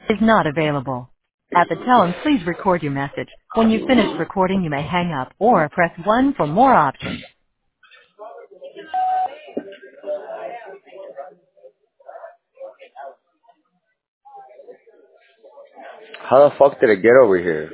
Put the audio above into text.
is not available. At the tone, please record your message. When you've finished recording, you may hang up or press 1 for more options. How the fuck did it get over here?